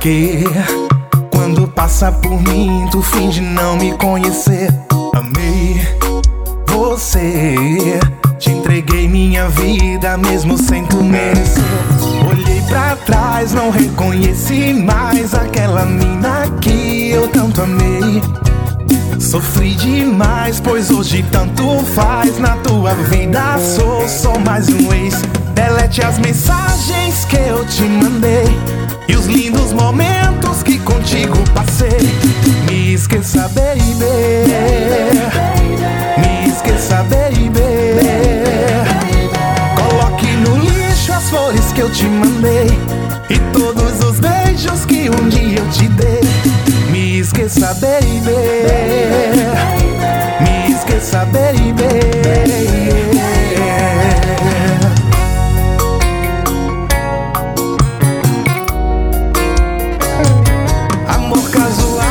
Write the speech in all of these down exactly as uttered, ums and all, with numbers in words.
Porque quando passa por mim, tu finge não me conhecer. Amei você, te entreguei minha vida mesmo sem tu merecer. Olhei pra trás, não reconheci mais aquela mina que eu tanto amei. Sofri demais, pois hoje tanto faz. Na tua vida sou só mais um ex. Delete as mensagens que eu te mandei e os lindos momentos que contigo passei. Me esqueça, baby. Me esqueça, baby. Coloque no lixo as flores que eu te mandei e todos os beijos que um dia eu te dei. Me esqueça, baby. Me esqueça, baby. Amor casual.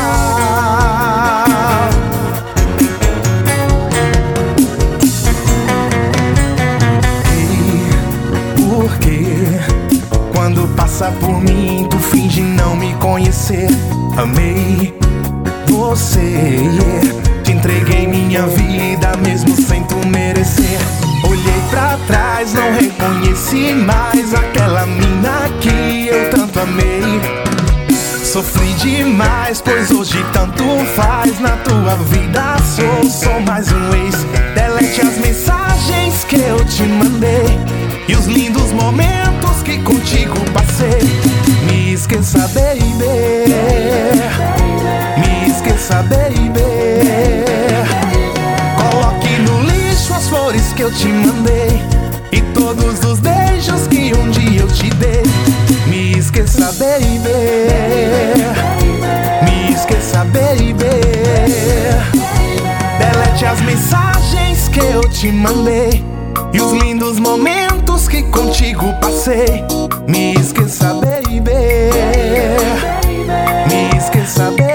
E por que quando passa por mim tu finge não me conhecer? Amei você, te entreguei minha vida mesmo sem tu merecer. Olhei pra trás, não reconheci mais aquela mina que eu tanto amei. Sofri demais, pois hoje tanto faz. Na tua vida sou só mais um ex. Delete as mensagens que eu te mandei e os lindos momentos que contigo passei. Me esqueça, baby. Me esqueça, baby. Coloque no lixo as flores que eu te mandei e todos os beijos que um dia eu te dei. Me esqueça, baby. Me esqueça, baby. Delete as mensagens que eu te mandei e os lindos momentos que contigo passei. Me esqueça, baby. Me esqueça, baby.